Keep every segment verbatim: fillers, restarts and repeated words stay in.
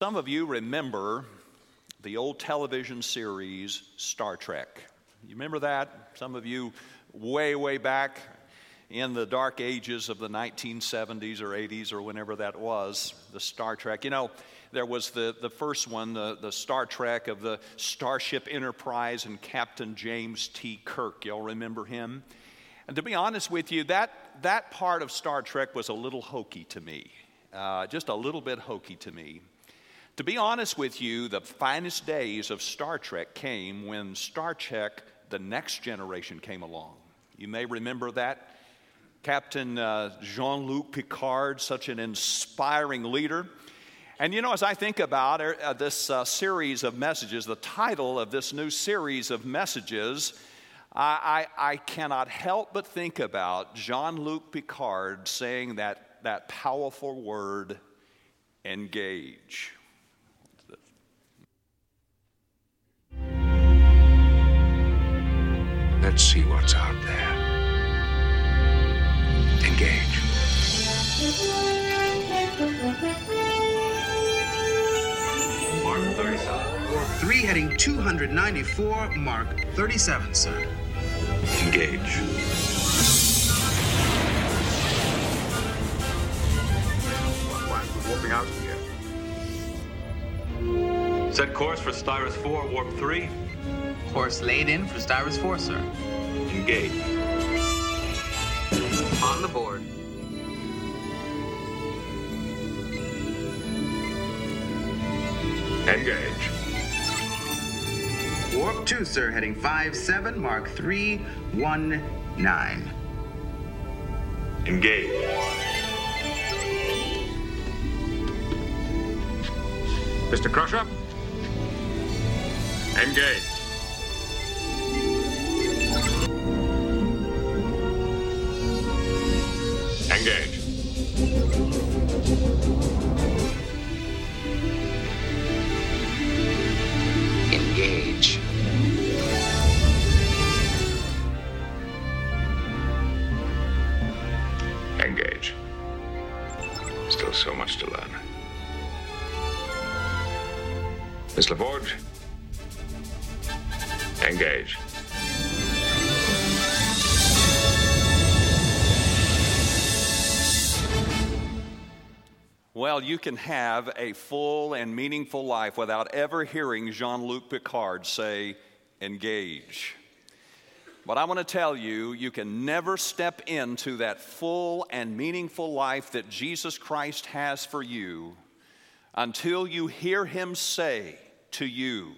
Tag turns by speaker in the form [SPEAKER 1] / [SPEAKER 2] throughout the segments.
[SPEAKER 1] Some of you remember the old television series Star Trek. You remember that? Some of you way, way back in the dark ages of the nineteen seventies or eighties or whenever that was, the Star Trek. You know, there was the, the first one, the, the Star Trek of the Starship Enterprise and Captain James T. Kirk. Y'all remember him? And to be honest with you, that, that part of Star Trek was a little hokey to me, uh, just a little bit hokey to me. To be honest with you, the finest days of Star Trek came when Star Trek, The Next Generation, came along. You may remember that. Captain uh, Jean-Luc Picard, such an inspiring leader. And you know, as I think about uh, this uh, series of messages, the title of this new series of messages, I, I, I cannot help but think about Jean-Luc Picard saying that, that powerful word, engage.
[SPEAKER 2] Let's see what's out there. Engage.
[SPEAKER 3] Mark thirty-seven.
[SPEAKER 4] Warp three heading two ninety-four, Mark thirty-seven, sir.
[SPEAKER 2] Engage.
[SPEAKER 3] Why, we're warping out here. Set course for Styrus four, Warp three.
[SPEAKER 4] Course laid in for Styrus four, sir.
[SPEAKER 3] Engage.
[SPEAKER 4] On the board.
[SPEAKER 3] Engage.
[SPEAKER 4] Warp two, sir, heading five seven, Mark three one nine.
[SPEAKER 3] Engage. Mister Crusher. Engage. Engage.
[SPEAKER 4] Engage.
[SPEAKER 2] Engage. Still so much to learn. Miss LaForge. Engage.
[SPEAKER 1] Well, you can have a full and meaningful life without ever hearing Jean-Luc Picard say, engage. But I want to tell you, you can never step into that full and meaningful life that Jesus Christ has for you until you hear him say to you,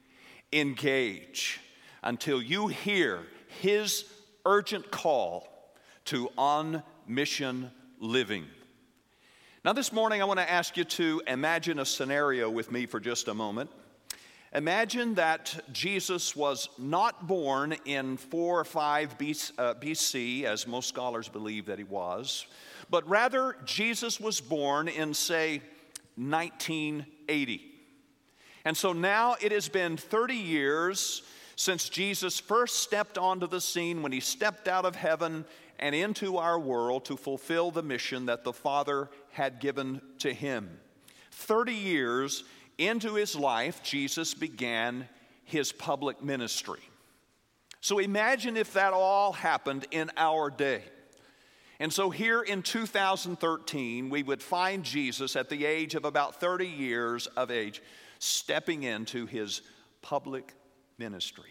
[SPEAKER 1] engage, until you hear his urgent call to on-mission living. Now this morning I want to ask you to imagine a scenario with me for just a moment. Imagine that Jesus was not born in four or five B C, as most scholars believe that he was, but rather Jesus was born in, say, nineteen eighty. And so now it has been thirty years since Jesus first stepped onto the scene, when he stepped out of heaven and into our world to fulfill the mission that the Father had given to him. thirty years into his life, Jesus began his public ministry. So imagine if that all happened in our day. And so here in two thousand thirteen, we would find Jesus at the age of about thirty years of age, stepping into his public ministry.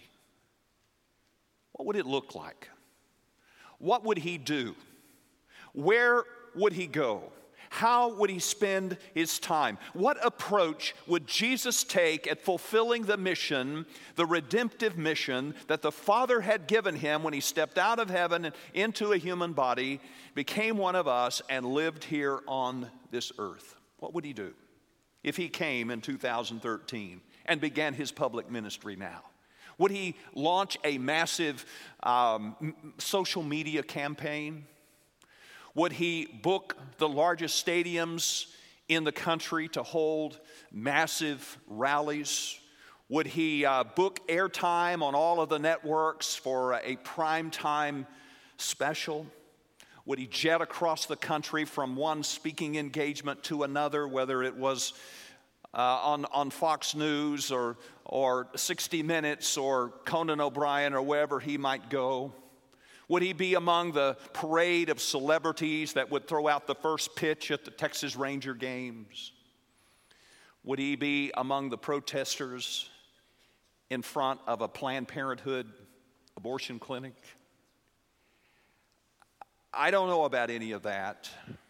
[SPEAKER 1] What would it look like? What would he do? Where would he go? How would he spend his time? What approach would Jesus take at fulfilling the mission, the redemptive mission that the Father had given him when he stepped out of heaven and into a human body, became one of us, and lived here on this earth? What would he do if he came in two thousand thirteen and began his public ministry now? Would he launch a massive um, social media campaign? Would he book the largest stadiums in the country to hold massive rallies? Would he uh, book airtime on all of the networks for a primetime special? Would he jet across the country from one speaking engagement to another, whether it was uh, on, on Fox News or, or sixty minutes or Conan O'Brien or wherever he might go? Would he be among the parade of celebrities that would throw out the first pitch at the Texas Ranger games? Would he be among the protesters in front of a Planned Parenthood abortion clinic? I don't know about any of that.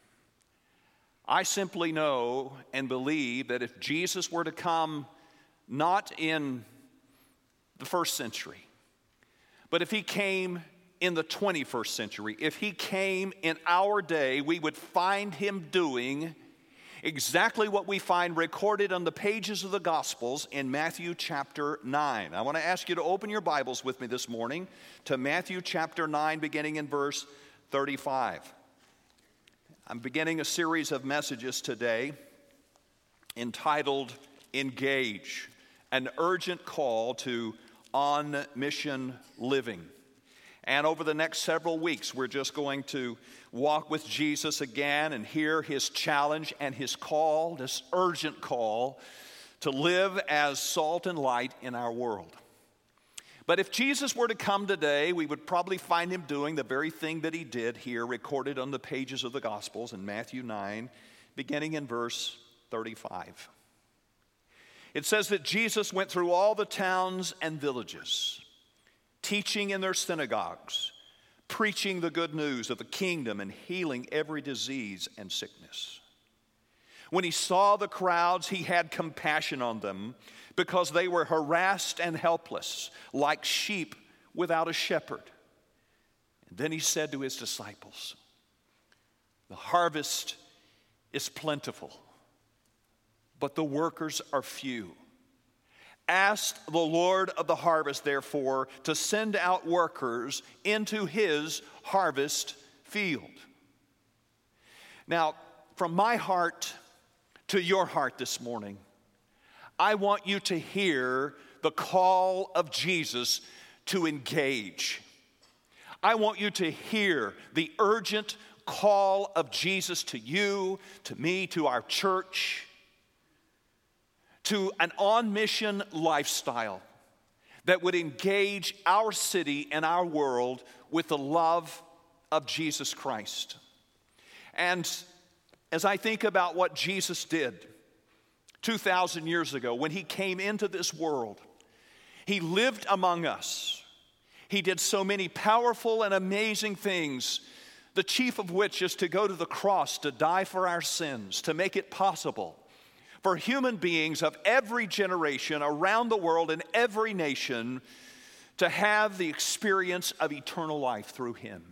[SPEAKER 1] I simply know and believe that if Jesus were to come not in the first century, but if he came in the twenty-first century, if he came in our day, we would find him doing exactly what we find recorded on the pages of the Gospels in Matthew chapter nine. I want to ask you to open your Bibles with me this morning to Matthew chapter nine, beginning in verse thirty-five. I'm beginning a series of messages today entitled Engage, an urgent call to on-mission living. And over the next several weeks, we're just going to walk with Jesus again and hear his challenge and his call, this urgent call to live as salt and light in our world. But if Jesus were to come today, we would probably find him doing the very thing that he did here, recorded on the pages of the Gospels in Matthew nine, beginning in verse thirty-five. It says that Jesus went through all the towns and villages, teaching in their synagogues, preaching the good news of the kingdom and healing every disease and sickness. When he saw the crowds, he had compassion on them because they were harassed and helpless, like sheep without a shepherd. And then he said to his disciples, "The harvest is plentiful, but the workers are few. Ask the Lord of the harvest, therefore, to send out workers into his harvest field." Now, from my heart to your heart this morning, I want you to hear the call of Jesus to engage. I want you to hear the urgent call of Jesus to you, to me, to our church, to an on-mission lifestyle that would engage our city and our world with the love of Jesus Christ. And as I think about what Jesus did two thousand years ago when he came into this world, he lived among us. He did so many powerful and amazing things, the chief of which is to go to the cross to die for our sins, to make it possible for human beings of every generation around the world in every nation to have the experience of eternal life through him.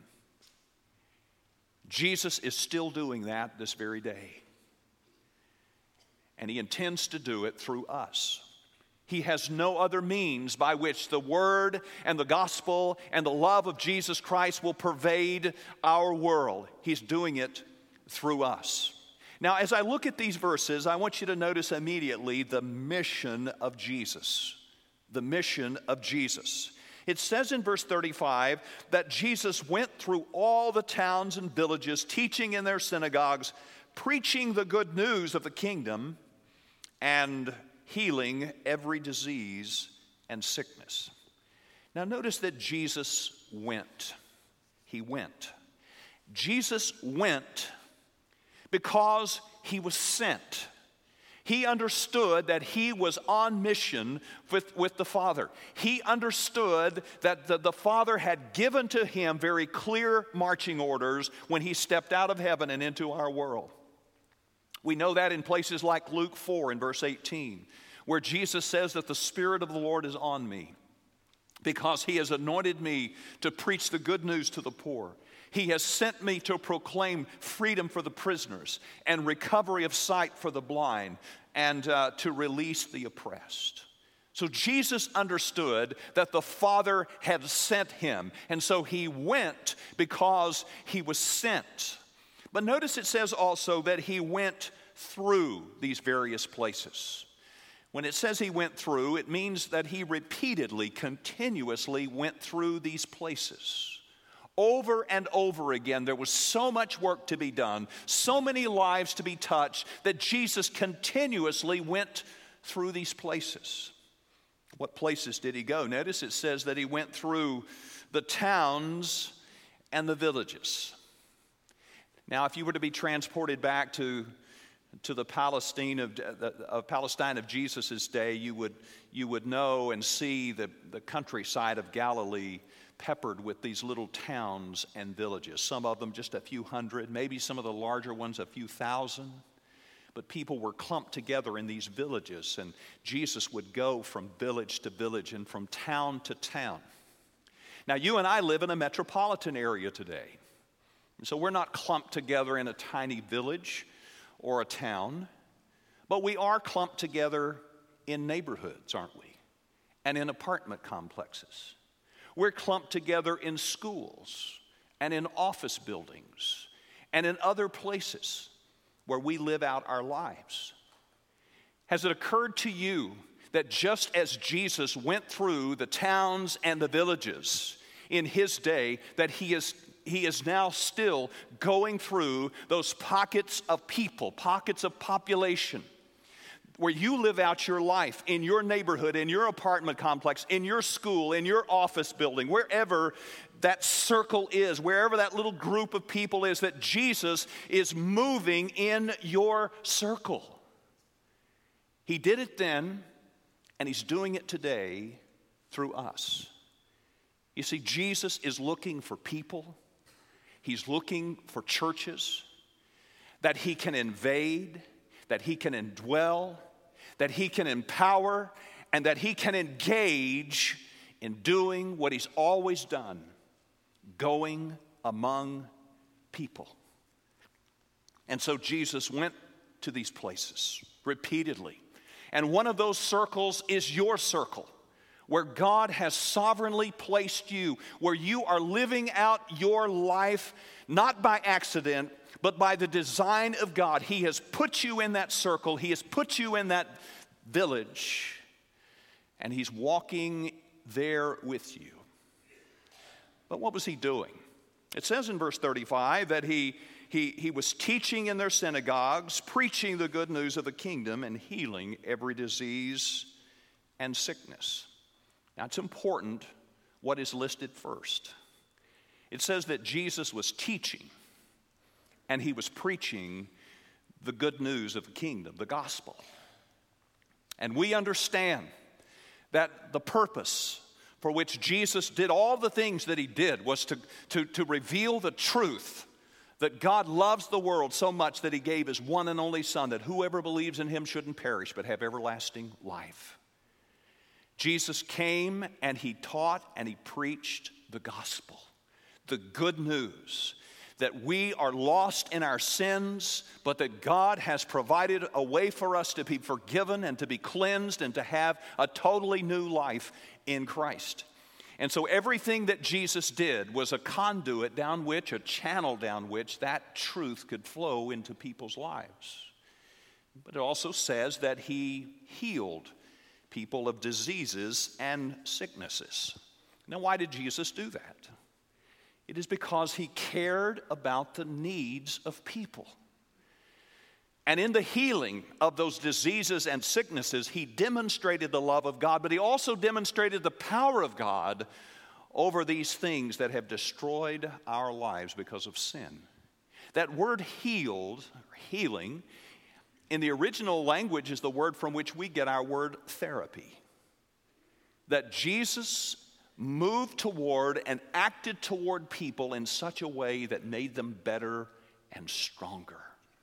[SPEAKER 1] Jesus is still doing that this very day. And he intends to do it through us. He has no other means by which the word and the gospel and the love of Jesus Christ will pervade our world. He's doing it through us. Now, as I look at these verses, I want you to notice immediately the mission of Jesus. The mission of Jesus. It says in verse thirty-five that Jesus went through all the towns and villages, teaching in their synagogues, preaching the good news of the kingdom, and healing every disease and sickness. Now, notice that Jesus went. He went. Jesus went because he was sent. He understood that he was on mission with, with the Father. He understood that the, the Father had given to him very clear marching orders when he stepped out of heaven and into our world. We know that in places like Luke four in verse eighteen, where Jesus says that the Spirit of the Lord is on me because he has anointed me to preach the good news to the poor. He has sent me to proclaim freedom for the prisoners and recovery of sight for the blind and uh, to release the oppressed. So Jesus understood that the Father had sent him, and so he went because he was sent. But notice it says also that he went through these various places. When it says he went through, it means that he repeatedly, continuously went through these places. Over and over again, there was so much work to be done, so many lives to be touched, that Jesus continuously went through these places. What places did he go? Notice it says that he went through the towns and the villages. Now, if you were to be transported back to, to the Palestine of, of Palestine of Jesus' day, you would, you would know and see the, the countryside of Galilee peppered with these little towns and villages. Some of them just a few hundred, maybe some of the larger ones a few thousand. But people were clumped together in these villages, and Jesus would go from village to village and from town to town. Now, you and I live in a metropolitan area today. So we're not clumped together in a tiny village or a town, but we are clumped together in neighborhoods, aren't we? And in apartment complexes. We're clumped together in schools and in office buildings and in other places where we live out our lives. Has it occurred to you that just as Jesus went through the towns and the villages in his day, that he is he is now still going through those pockets of people, pockets of population, where you live out your life in your neighborhood, in your apartment complex, in your school, in your office building, wherever that circle is, wherever that little group of people is, that Jesus is moving in your circle. He did it then, and he's doing it today through us. You see, Jesus is looking for people. He's looking for churches that he can invade, that he can indwell, that he can empower, and that he can engage in doing what he's always done, going among people. And so Jesus went to these places repeatedly. And one of those circles is your circle, where God has sovereignly placed you, where you are living out your life not by accident, but by the design of God. He has put you in that circle. He has put you in that village, and he's walking there with you. But what was he doing? It says in verse thirty-five that he, he, he was teaching in their synagogues, preaching the good news of the kingdom, and healing every disease and sickness. Now, it's important what is listed first. It says that Jesus was teaching and he was preaching the good news of the kingdom, the gospel. And we understand that the purpose for which Jesus did all the things that he did was to, to, to reveal the truth that God loves the world so much that he gave his one and only Son, that whoever believes in him shouldn't perish but have everlasting life. Jesus came and he taught and he preached the gospel, the good news that we are lost in our sins, but that God has provided a way for us to be forgiven and to be cleansed and to have a totally new life in Christ. And so everything that Jesus did was a conduit down which, a channel down which that truth could flow into people's lives. But it also says that he healed people of diseases and sicknesses. Now, why did Jesus do that? It is because he cared about the needs of people. And in the healing of those diseases and sicknesses, he demonstrated the love of God, but he also demonstrated the power of God over these things that have destroyed our lives because of sin. That word healed, healing, in the original language is the word from which we get our word therapy. That Jesus moved toward and acted toward people in such a way that made them better and stronger.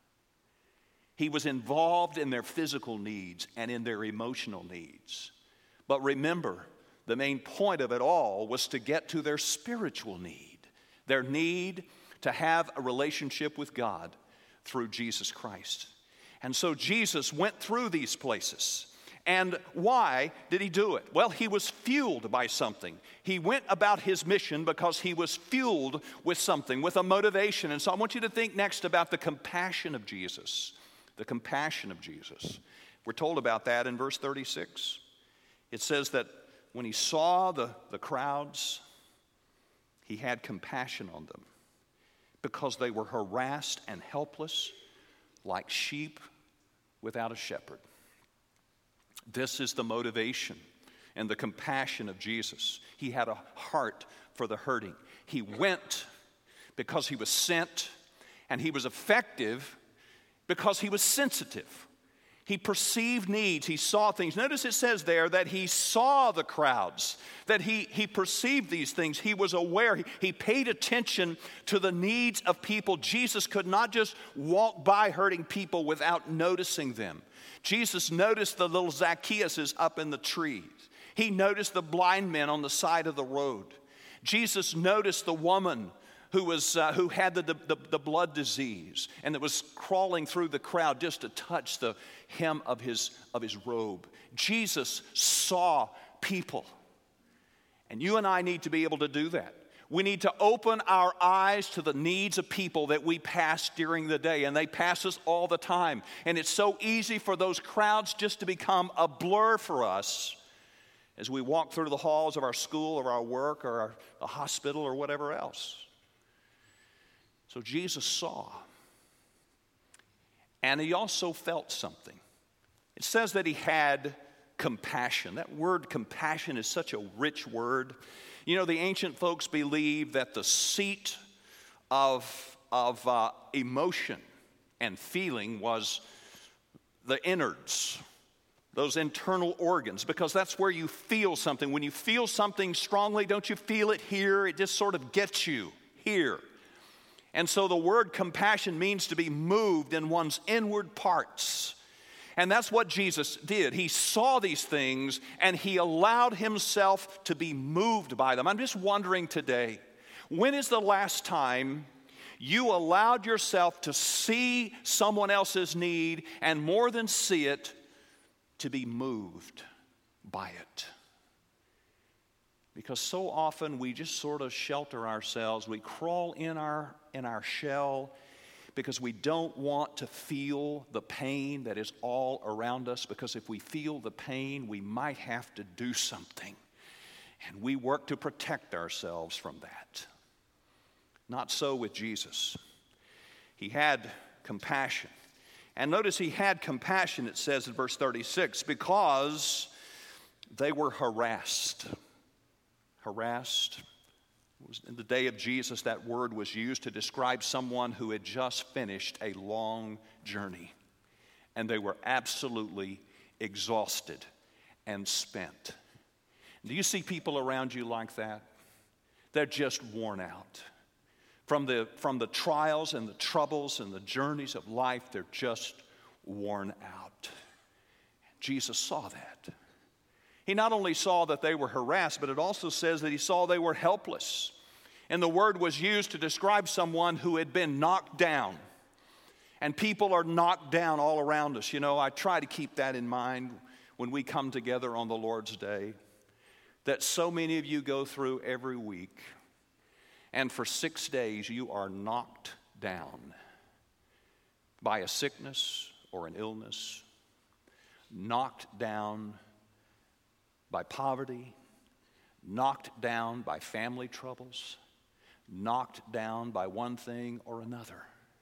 [SPEAKER 1] He was involved in their physical needs and in their emotional needs. But remember, the main point of it all was to get to their spiritual need, their need to have a relationship with God through Jesus Christ. And so Jesus went through these places. And why did he do it? Well, he was fueled by something. He went about his mission because he was fueled with something, with a motivation. And so I want you to think next about the compassion of Jesus. The compassion of Jesus. We're told about that in verse thirty-six. It says that when he saw the, the crowds, He had compassion on them because they were harassed and helpless like sheep without a shepherd. This is the motivation and the compassion of Jesus. He had a heart for the hurting. He went because he was sent, and he was effective because he was sensitive. He perceived needs. He saw things. Notice it says there that he saw the crowds, that he, he perceived these things. He was aware. He, he paid attention to the needs of people. Jesus could not just walk by hurting people without noticing them. Jesus noticed the little Zacchaeuses up in the trees. He noticed the blind men on the side of the road. Jesus noticed the woman who was uh, who had the, the, the blood disease and that was crawling through the crowd just to touch the hem of his, of his robe. Jesus saw people. And you and I need to be able to do that. We need to open our eyes to the needs of people that we pass during the day, and they pass us all the time. And it's so easy for those crowds just to become a blur for us as we walk through the halls of our school or our work or our, the hospital or whatever else. So Jesus saw, and he also felt something. It says that he had compassion. That word compassion is such a rich word. You know, the ancient folks believed that the seat of, of uh, emotion and feeling was the innards, those internal organs, because that's where you feel something. When you feel something strongly, don't you feel it here? It just sort of gets you here. And so the word compassion means to be moved in one's inward parts. And that's what Jesus did. He saw these things and he allowed himself to be moved by them. I'm just wondering today, when is the last time you allowed yourself to see someone else's need and more than see it, to be moved by it? Because so often we just sort of shelter ourselves. We crawl in our in our shell because we don't want to feel the pain that is all around us, because if we feel the pain, we might have to do something. And we work to protect ourselves from that. Not so with Jesus. He had compassion. And notice he had compassion, it says in verse thirty-six, because they were harassed. Harassed. In the day of Jesus, that word was used to describe someone who had just finished a long journey. And they were absolutely exhausted and spent. Do you see people around you like that? They're just worn out. From the, from the trials and the troubles and the journeys of life, they're just worn out. Jesus saw that. He not only saw that they were harassed, but it also says that he saw they were helpless. And the word was used to describe someone who had been knocked down. And people are knocked down all around us. You know, I try to keep that in mind when we come together on the Lord's Day, that so many of you go through every week, and for six days you are knocked down by a sickness or an illness, knocked down by poverty, knocked down by family troubles, knocked down by one thing or another.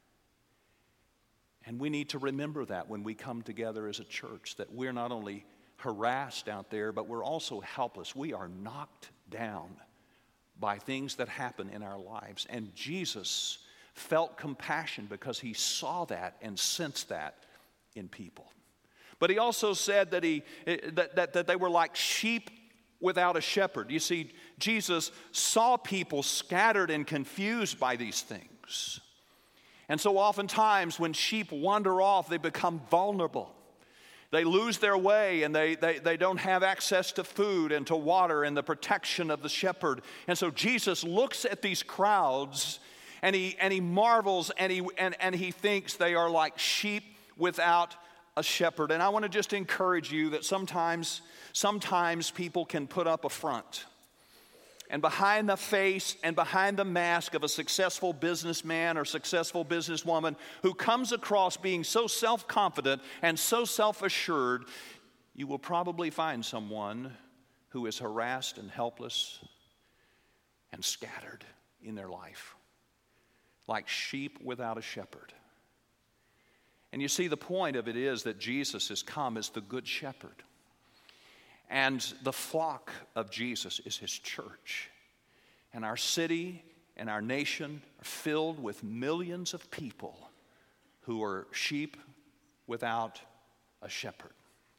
[SPEAKER 1] And we need to remember that when we come together as a church, that we're not only harassed out there, but we're also helpless. We are knocked down by things that happen in our lives. And Jesus felt compassion because he saw that and sensed that in people. But he also said that, he, that, that, that they were like sheep without a shepherd. You see, Jesus saw people scattered and confused by these things. And so oftentimes when sheep wander off, they become vulnerable. They lose their way, and they, they, they don't have access to food and to water and the protection of the shepherd. And so Jesus looks at these crowds, and he, and he marvels, and he, and, and he thinks they are like sheep without a shepherd. And I want to just encourage you that sometimes, sometimes people can put up a front. And behind the face and behind the mask of a successful businessman or successful businesswoman who comes across being so self-confident and so self-assured, you will probably find someone who is harassed and helpless and scattered in their life, like sheep without a shepherd. And you see, the point of it is that Jesus has come as the good shepherd. And the flock of Jesus is his church. And our city and our nation are filled with millions of people who are sheep without a shepherd.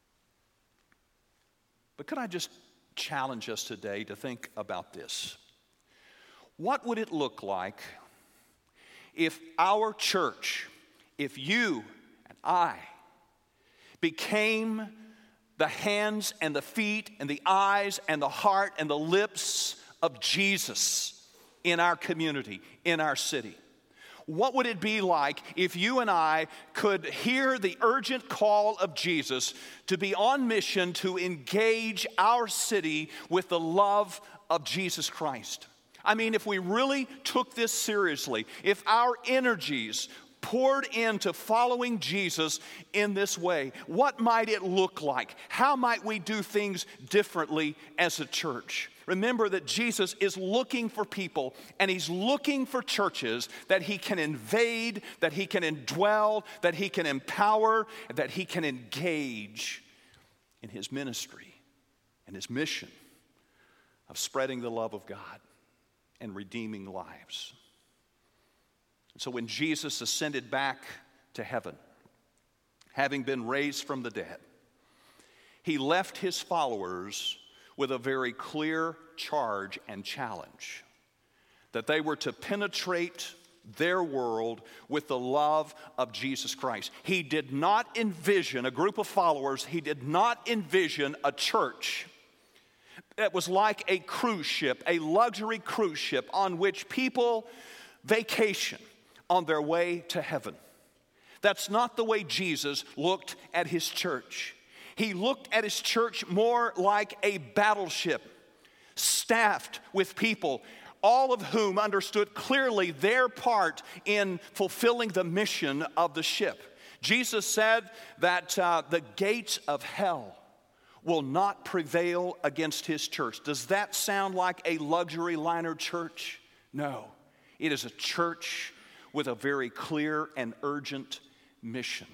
[SPEAKER 1] But could I just challenge us today to think about this? What would it look like if our church, if you and I became the hands and the feet and the eyes and the heart and the lips of Jesus in our community, in our city? What would it be like if you and I could hear the urgent call of Jesus to be on mission to engage our city with the love of Jesus Christ? I mean, if we really took this seriously, if our energies poured into following Jesus in this way, what might it look like? How might we do things differently as a church? Remember that Jesus is looking for people, and he's looking for churches that he can invade, that he can indwell, that he can empower, that he can engage in his ministry and his mission of spreading the love of God and redeeming lives. So when Jesus ascended back to heaven, having been raised from the dead, he left his followers with a very clear charge and challenge that they were to penetrate their world with the love of Jesus Christ. He did not envision a group of followers, he did not envision a church that was like a cruise ship, a luxury cruise ship on which people vacation on their way to heaven. That's not the way Jesus looked at his church. He looked at his church more like a battleship, staffed with people, all of whom understood clearly their part in fulfilling the mission of the ship. Jesus said that uh, the gates of hell will not prevail against his church. Does that sound like a luxury liner church? No. It is a church with a very clear and urgent mission.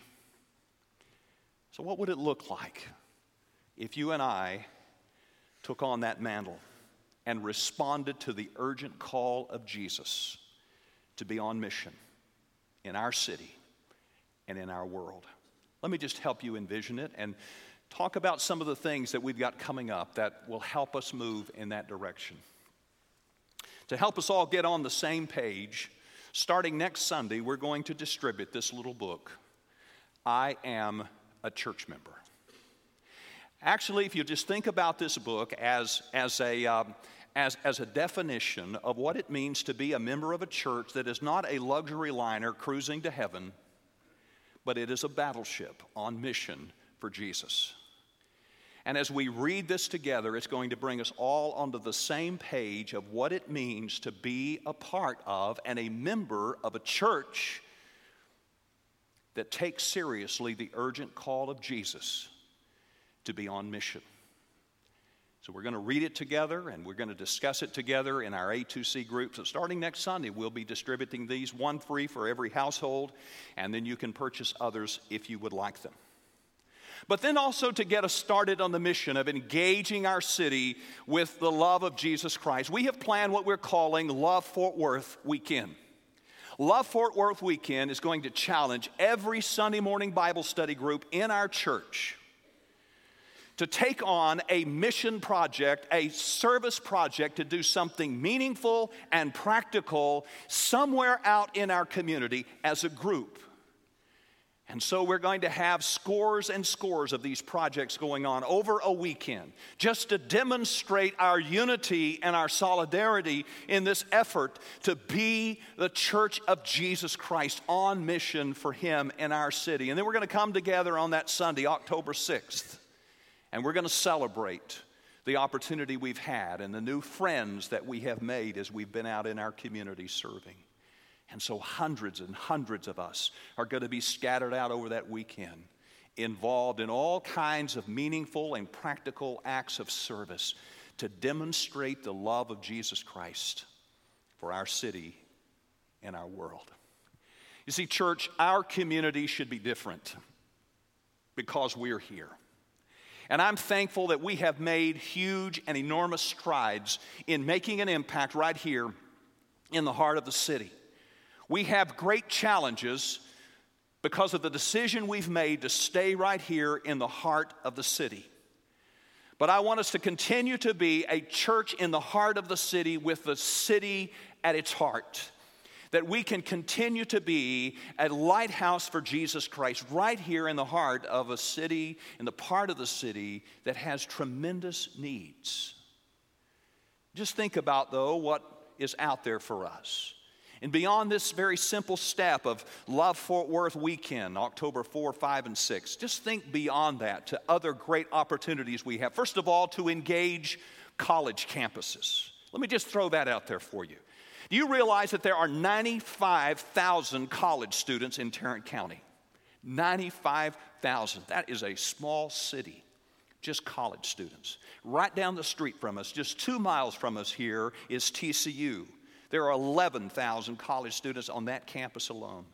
[SPEAKER 1] So what would it look like if you and I took on that mantle and responded to the urgent call of Jesus to be on mission in our city and in our world? Let me just help you envision it and talk about some of the things that we've got coming up that will help us move in that direction. To help us all get on the same page, starting next Sunday, we're going to distribute this little book, I Am a Church Member. Actually, if you just think about this book as, as, a, um, as, as a definition of what it means to be a member of a church that is not a luxury liner cruising to heaven, but it is a battleship on mission for Jesus. And as we read this together, it's going to bring us all onto the same page of what it means to be a part of and a member of a church that takes seriously the urgent call of Jesus to be on mission. So we're going to read it together and we're going to discuss it together in our A two C group. So starting next Sunday, we'll be distributing these, one free for every household, and then you can purchase others if you would like them. But then also to get us started on the mission of engaging our city with the love of Jesus Christ, we have planned what we're calling Love Fort Worth Weekend. Love Fort Worth Weekend is going to challenge every Sunday morning Bible study group in our church to take on a mission project, a service project to do something meaningful and practical somewhere out in our community as a group. And so we're going to have scores and scores of these projects going on over a weekend just to demonstrate our unity and our solidarity in this effort to be the church of Jesus Christ on mission for him in our city. And then we're going to come together on that Sunday, October sixth, and we're going to celebrate the opportunity we've had and the new friends that we have made as we've been out in our community serving. And so hundreds and hundreds of us are going to be scattered out over that weekend, involved in all kinds of meaningful and practical acts of service to demonstrate the love of Jesus Christ for our city and our world. You see, church, our community should be different because we're here. And I'm thankful that we have made huge and enormous strides in making an impact right here in the heart of the city. We have great challenges because of the decision we've made to stay right here in the heart of the city. But I want us to continue to be a church in the heart of the city with the city at its heart. That we can continue to be a lighthouse for Jesus Christ right here in the heart of a city, in the part of the city that has tremendous needs. Just think about, though, what is out there for us. And beyond this very simple step of Love Fort Worth Weekend, October fourth, fifth, and sixth, just think beyond that to other great opportunities we have. First of all, to engage college campuses. Let me just throw that out there for you. Do you realize that there are ninety-five thousand college students in Tarrant County? ninety-five thousand. That is a small city, just college students. Right down the street from us, just two miles from us here, is T C U. There are eleven thousand college students on that campus alone.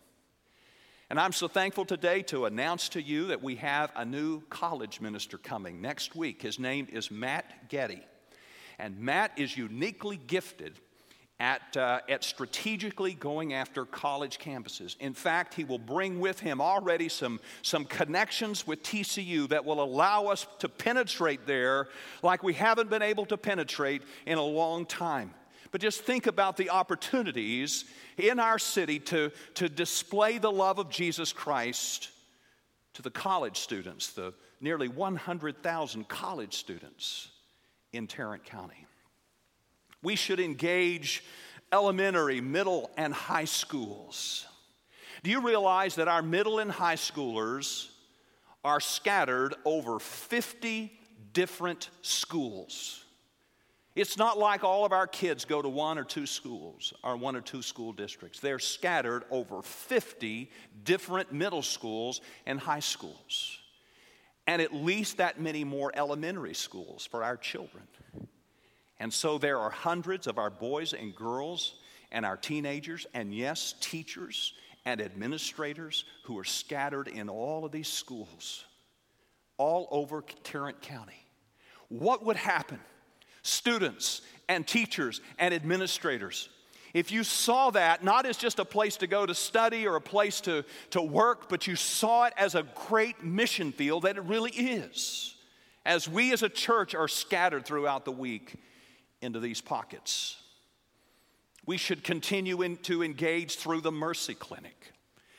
[SPEAKER 1] And I'm so thankful today to announce to you that we have a new college minister coming next week. His name is Matt Getty. And Matt is uniquely gifted At, uh, at strategically going after college campuses. In fact, he will bring with him already some, some connections with T C U that will allow us to penetrate there like we haven't been able to penetrate in a long time. But just think about the opportunities in our city to, to display the love of Jesus Christ to the college students, the nearly one hundred thousand college students in Tarrant County. We should engage elementary, middle, and high schools. Do you realize that our middle and high schoolers are scattered over fifty different schools? It's not like all of our kids go to one or two schools or one or two school districts. They're scattered over fifty different middle schools and high schools, and at least that many more elementary schools for our children. And so there are hundreds of our boys and girls and our teenagers and, yes, teachers and administrators who are scattered in all of these schools all over Tarrant County. What would happen, students and teachers and administrators, if you saw that not as just a place to go to study or a place to, to work, but you saw it as a great mission field that it really is, as we as a church are scattered throughout the week into these pockets? We should continue in, to engage through the Mercy Clinic.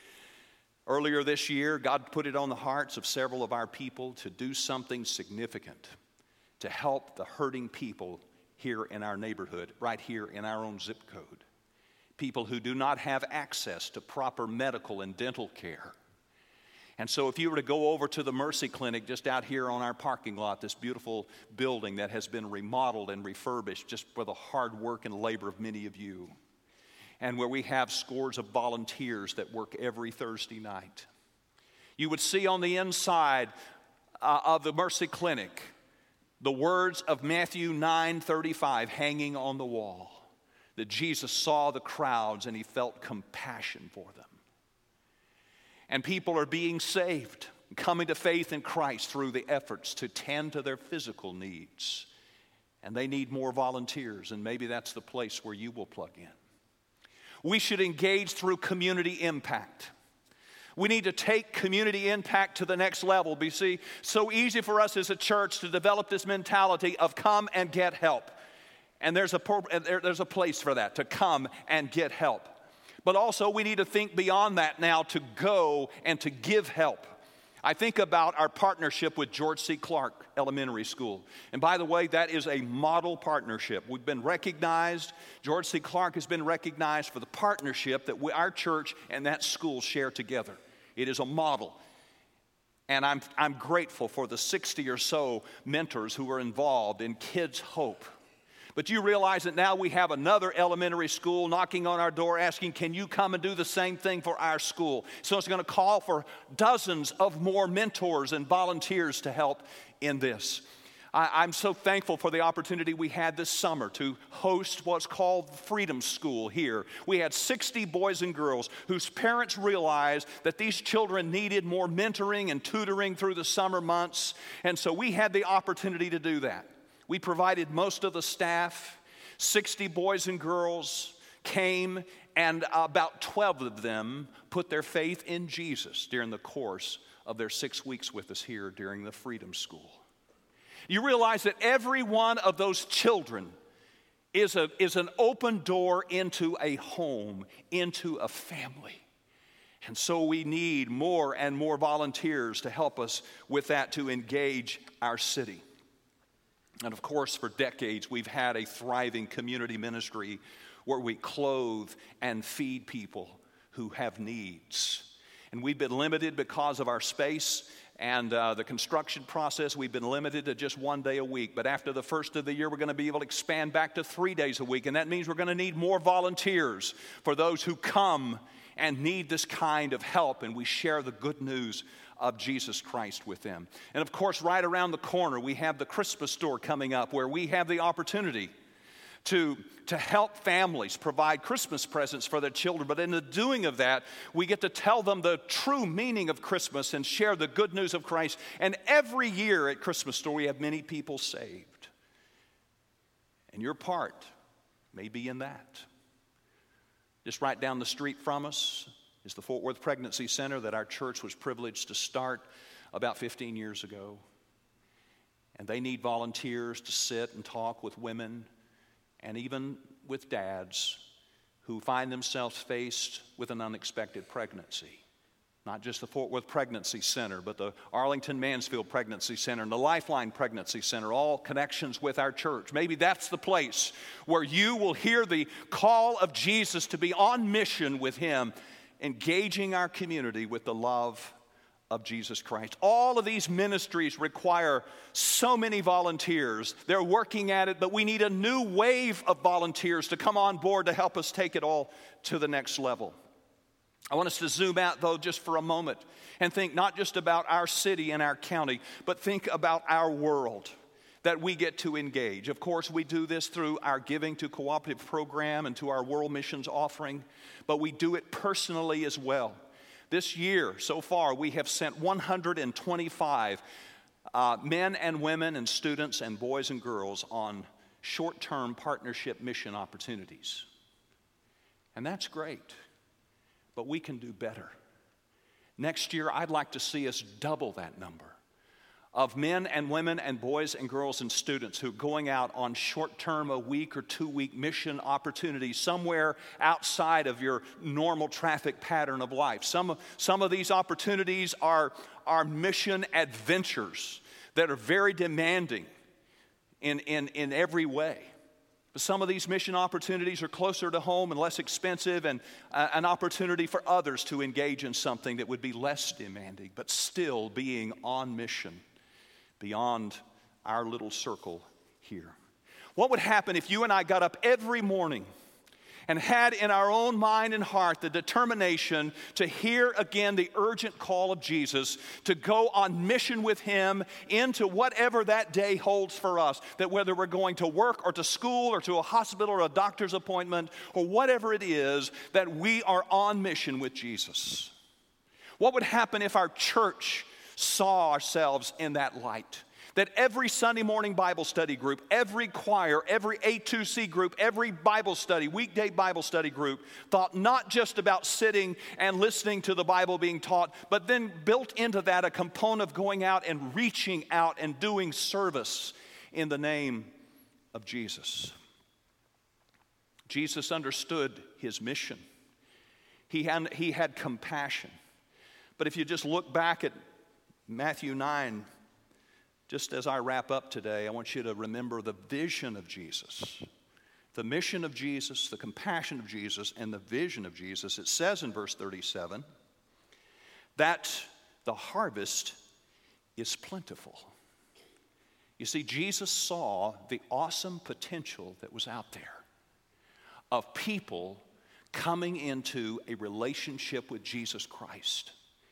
[SPEAKER 1] Earlier this year, God put it on the hearts of several of our people to do something significant to help the hurting people here in our neighborhood, right here in our own zip code. People who do not have access to proper medical and dental care. And so if you were to go over to the Mercy Clinic just out here on our parking lot, this beautiful building that has been remodeled and refurbished just for the hard work and labor of many of you, and where we have scores of volunteers that work every Thursday night, you would see on the inside uh, of the Mercy Clinic the words of Matthew nine thirty-five hanging on the wall, that Jesus saw the crowds and he felt compassion for them. And people are being saved, coming to faith in Christ through the efforts to tend to their physical needs. And they need more volunteers, and maybe that's the place where you will plug in. We should engage through community impact. We need to take community impact to the next level. You see, so easy for us as a church to develop this mentality of come and get help. And there's a, there's a place for that, to come and get help. But also we need to think beyond that now, to go and to give help. I think about our partnership with George C. Clark Elementary School. And by the way, that is a model partnership. We've been recognized, George C. Clark has been recognized for the partnership that we, our church and that school share together. It is a model. And I'm, I'm grateful for the sixty or so mentors who are involved in Kids Hope. But you realize that now we have another elementary school knocking on our door asking, can you come and do the same thing for our school? So it's going to call for dozens of more mentors and volunteers to help in this. I, I'm so thankful for the opportunity we had this summer to host what's called Freedom School here. We had sixty boys and girls whose parents realized that these children needed more mentoring and tutoring through the summer months, and so we had the opportunity to do that. We provided most of the staff. sixty boys and girls came, and about twelve of them put their faith in Jesus during the course of their six weeks with us here during the Freedom School. You realize that every one of those children is, a, is an open door into a home, into a family. And so we need more and more volunteers to help us with that, to engage our city. And of course, for decades, we've had a thriving community ministry where we clothe and feed people who have needs. And we've been limited because of our space and uh, the construction process. We've been limited to just one day a week. But after the first of the year, we're going to be able to expand back to three days a week. And that means we're going to need more volunteers for those who come and need this kind of help. And we share the good news of Jesus Christ with them. And of course, right around the corner, we have the Christmas store coming up, where we have the opportunity to, to help families provide Christmas presents for their children. But in the doing of that, we get to tell them the true meaning of Christmas and share the good news of Christ. And every year at Christmas store, we have many people saved. And your part may be in that. Just right down the street from us is the Fort Worth Pregnancy Center that our church was privileged to start about fifteen years ago. And they need volunteers to sit and talk with women and even with dads who find themselves faced with an unexpected pregnancy. Not just the Fort Worth Pregnancy Center, but the Arlington Mansfield Pregnancy Center and the Lifeline Pregnancy Center, all connections with our church. Maybe that's the place where you will hear the call of Jesus to be on mission with Him, engaging our community with the love of Jesus Christ. All of these ministries require so many volunteers. They're working at it, but we need a new wave of volunteers to come on board to help us take it all to the next level. I want us to zoom out, though, just for a moment and think not just about our city and our county, but think about our world that we get to engage. Of course, we do this through our Giving to Cooperative program and to our World Missions offering, but we do it personally as well. This year, so far, we have sent one hundred twenty-five uh, men and women and students and boys and girls on short-term partnership mission opportunities. And that's great, but we can do better. Next year, I'd like to see us double that number of men and women and boys and girls and students who are going out on short-term, a week or two-week mission opportunities somewhere outside of your normal traffic pattern of life. Some, some of these opportunities are, are mission adventures that are very demanding in, in, in every way. But some of these mission opportunities are closer to home and less expensive, and uh, an opportunity for others to engage in something that would be less demanding, but still being on mission beyond our little circle here. What would happen if you and I got up every morning and had in our own mind and heart the determination to hear again the urgent call of Jesus to go on mission with Him into whatever that day holds for us, that whether we're going to work or to school or to a hospital or a doctor's appointment or whatever it is, that we are on mission with Jesus? What would happen if our church saw ourselves in that light? That every Sunday morning Bible study group, every choir, every A two C group, every Bible study, weekday Bible study group thought not just about sitting and listening to the Bible being taught, but then built into that a component of going out and reaching out and doing service in the name of Jesus. Jesus understood His mission. He had, he had compassion. But if you just look back at Matthew nine, just as I wrap up today, I want you to remember the vision of Jesus. The mission of Jesus, the compassion of Jesus, and the vision of Jesus. It says in verse thirty-seven that the harvest is plentiful. You see, Jesus saw the awesome potential that was out there of people coming into a relationship with Jesus Christ.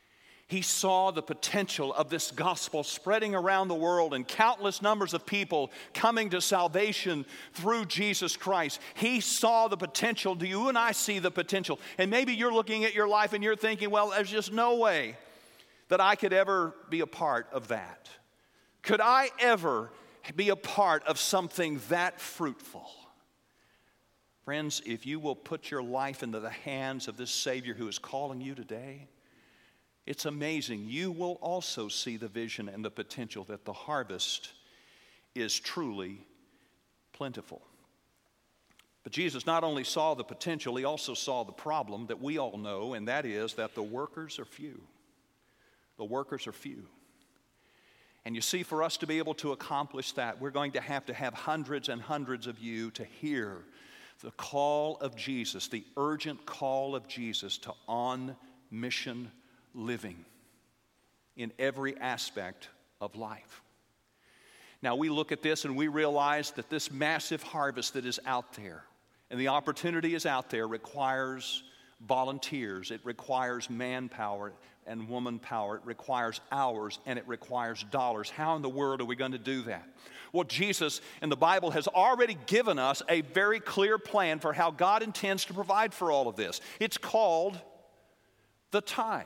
[SPEAKER 1] He saw the potential of this gospel spreading around the world and countless numbers of people coming to salvation through Jesus Christ. He saw the potential. Do you and I see the potential? And maybe you're looking at your life and you're thinking, well, there's just no way that I could ever be a part of that. Could I ever be a part of something that fruitful? Friends, if you will put your life into the hands of this Savior who is calling you today, it's amazing. You will also see the vision and the potential that the harvest is truly plentiful. But Jesus not only saw the potential, he also saw the problem that we all know, and that is that the workers are few. The workers are few. And you see, for us to be able to accomplish that, we're going to have to have hundreds and hundreds of you to hear the call of Jesus, the urgent call of Jesus to on-mission living in every aspect of life. Now we look at this and we realize that this massive harvest that is out there and the opportunity is out there requires volunteers, it requires manpower and woman power, it requires hours and it requires dollars. How in the world are we going to do that? Well, Jesus in the Bible has already given us a very clear plan for how God intends to provide for all of this. It's called the tithe.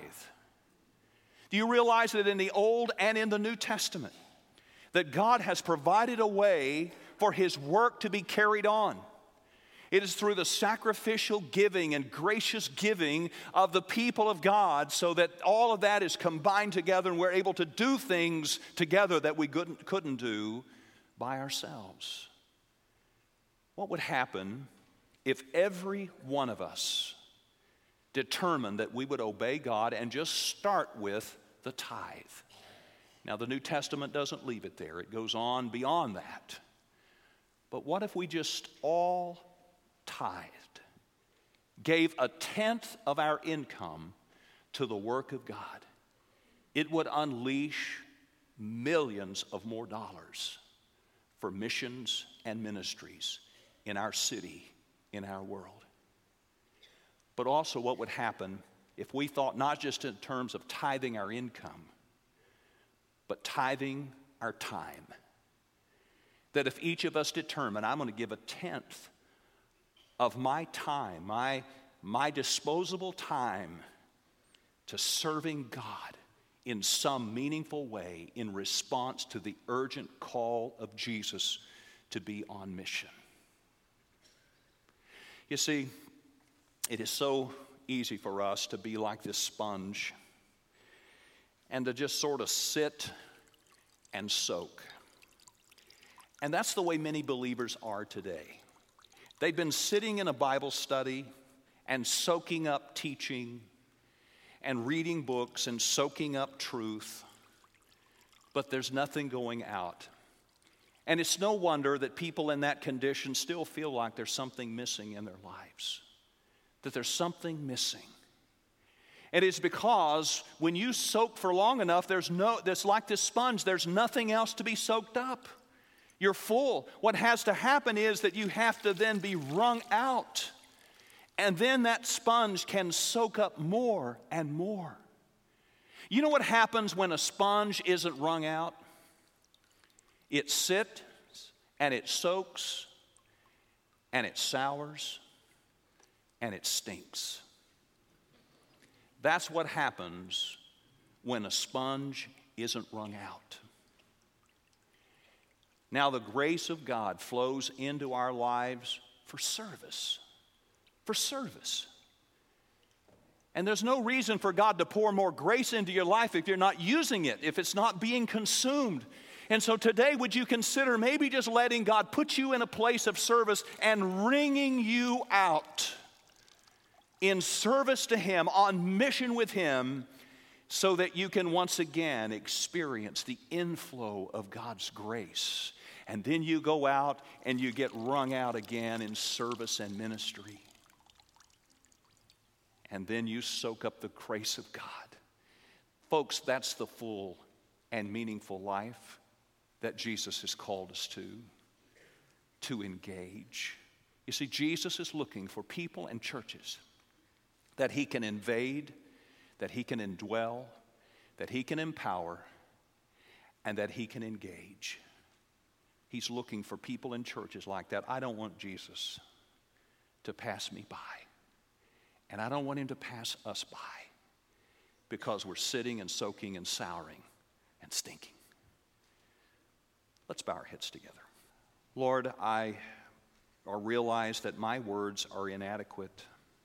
[SPEAKER 1] Do you realize that in the Old and in the New Testament, that God has provided a way for his work to be carried on? It is through the sacrificial giving and gracious giving of the people of God, so that all of that is combined together and we're able to do things together that we couldn't, couldn't do by ourselves. What would happen if every one of us determined that we would obey God and just start with the tithe? Now, the New Testament doesn't leave it there. It goes on beyond that. But what if we just all tithed, gave a tenth of our income to the work of God? It would unleash millions of more dollars for missions and ministries in our city, in our world. But also, what would happen if we thought not just in terms of tithing our income, but tithing our time? That if each of us determined, I'm going to give a tenth of my time, my, my disposable time, to serving God in some meaningful way in response to the urgent call of Jesus to be on mission. You see, it is so easy for us to be like this sponge and to just sort of sit and soak. And that's the way many believers are today. They've been sitting in a Bible study and soaking up teaching and reading books and soaking up truth, but there's nothing going out. And it's no wonder that people in that condition still feel like there's something missing in their lives, that there's something missing. And it's because when you soak for long enough, there's no, it's like this sponge, there's nothing else to be soaked up. You're full. What has to happen is that you have to then be wrung out. And then that sponge can soak up more and more. You know what happens when a sponge isn't wrung out? It sits and it soaks and it sours and it stinks. That's what happens when a sponge isn't wrung out. Now, the grace of God flows into our lives for service. For service. And there's no reason for God to pour more grace into your life if you're not using it, if it's not being consumed. And so today, would you consider maybe just letting God put you in a place of service and wringing you out in service to Him, on mission with Him, so that you can once again experience the inflow of God's grace. And then you go out and you get wrung out again in service and ministry. And then you soak up the grace of God. Folks, that's the full and meaningful life that Jesus has called us to, to engage. You see, Jesus is looking for people and churches that He can invade, that He can indwell, that He can empower, and that He can engage. He's looking for people in churches like that. I don't want Jesus to pass me by. And I don't want Him to pass us by because we're sitting and soaking and souring and stinking. Let's bow our heads together. Lord, I realize that my words are inadequate.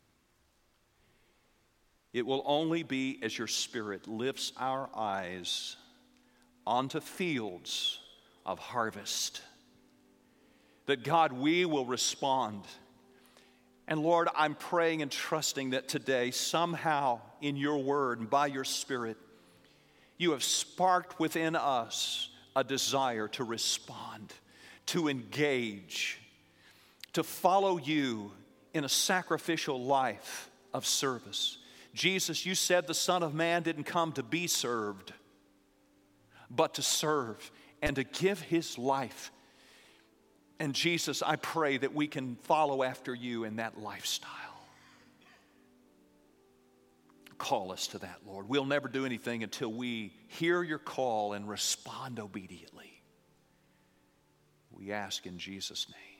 [SPEAKER 1] It will only be as your Spirit lifts our eyes onto fields of harvest that, God, we will respond. And Lord, I'm praying and trusting that today somehow in your word and by your Spirit, you have sparked within us a desire to respond, to engage, to follow you in a sacrificial life of service. Jesus, you said the Son of Man didn't come to be served, but to serve and to give his life. And Jesus, I pray that we can follow after you in that lifestyle. Call us to that, Lord. We'll never do anything until we hear your call and respond obediently. We ask in Jesus' name.